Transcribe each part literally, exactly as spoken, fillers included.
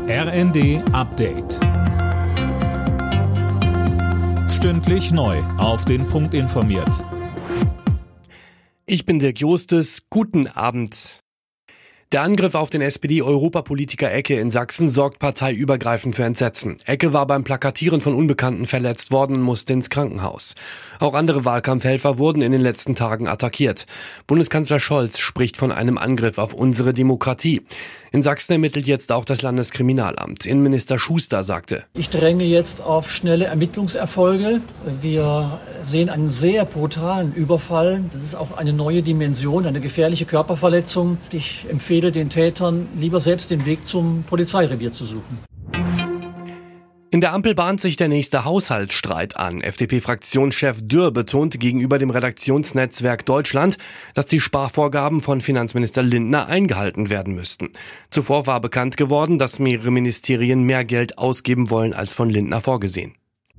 R N D Update. Stündlich neu auf den Punkt informiert. Ich bin Dirk Jostes. Guten Abend. Der Angriff auf den S P D-Europapolitiker Ecke in Sachsen sorgt parteiübergreifend für Entsetzen. Ecke war beim Plakatieren von Unbekannten verletzt worden und musste ins Krankenhaus. Auch andere Wahlkampfhelfer wurden in den letzten Tagen attackiert. Bundeskanzler Scholz spricht von einem Angriff auf unsere Demokratie. In Sachsen ermittelt jetzt auch das Landeskriminalamt. Innenminister Schuster sagte: Ich dränge jetzt auf schnelle Ermittlungserfolge. Wir sehen einen sehr brutalen Überfall. Das ist auch eine neue Dimension, eine gefährliche Körperverletzung. Ich empfehle den Tätern, lieber selbst den Weg zum Polizeirevier zu suchen. In der Ampel bahnt sich der nächste Haushaltsstreit an. F D P-Fraktionschef Dürr betonte gegenüber dem Redaktionsnetzwerk Deutschland, dass die Sparvorgaben von Finanzminister Lindner eingehalten werden müssten. Zuvor war bekannt geworden, dass mehrere Ministerien mehr Geld ausgeben wollen als von Lindner vorgesehen.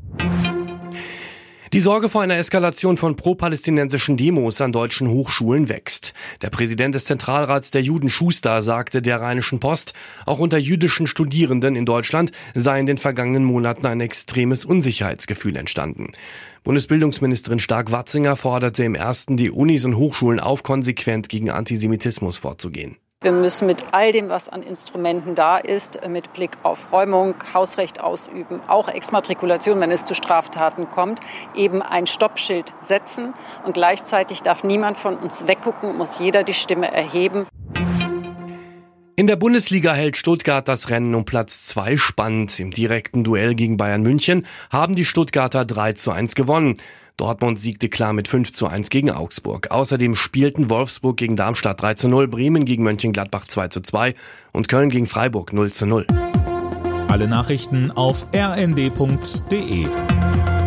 Die Sorge vor einer Eskalation von pro-palästinensischen Demos an deutschen Hochschulen wächst. Der Präsident des Zentralrats der Juden, Schuster, sagte der Rheinischen Post, auch unter jüdischen Studierenden in Deutschland sei in den vergangenen Monaten ein extremes Unsicherheitsgefühl entstanden. Bundesbildungsministerin Stark-Watzinger forderte im ersten die Unis und Hochschulen auf, konsequent gegen Antisemitismus vorzugehen. Wir müssen mit all dem, was an Instrumenten da ist, mit Blick auf Räumung, Hausrecht ausüben, auch Exmatrikulation, wenn es zu Straftaten kommt, eben ein Stoppschild setzen. Und gleichzeitig darf niemand von uns weggucken, muss jeder die Stimme erheben. In der Bundesliga hält Stuttgart das Rennen um Platz zwei spannend. Im direkten Duell gegen Bayern München haben die Stuttgarter drei zu eins gewonnen. Dortmund siegte klar mit fünf zu eins gegen Augsburg. Außerdem spielten Wolfsburg gegen Darmstadt drei zu null, Bremen gegen Mönchengladbach zwei zu zwei und Köln gegen Freiburg null zu null. Alle Nachrichten auf r n d punkt d e.